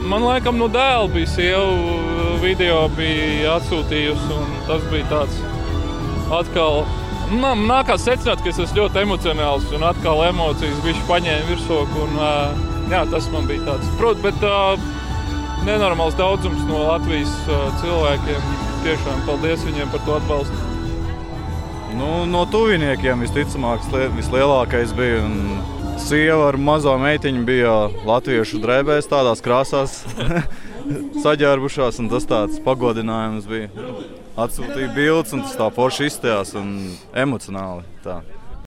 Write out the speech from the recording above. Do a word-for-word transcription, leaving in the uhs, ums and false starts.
man laikam no dēla bija sieva video bija atsūtījusi, un tas bija tāds atkal, man nākās secināt, ka es esmu ļoti emocionāls, un atkal emocijas bišķi paņēma virsroku, un jā, tas man bija tāds, prot, bet nenormāls daudzums no Latvijas cilvēkiem, tiešām paldies viņiem par to atbalstu. Nu, no tuviniekiem visticamāk vislielākais bija, un sieva ar mazo meitiņu bija latviešu drēbēs, tādās krāsās saģērbušās, un tas tāds pagodinājums bija. Atsūtīja bildes, un tas tā forši izstājās un emocionāli tā.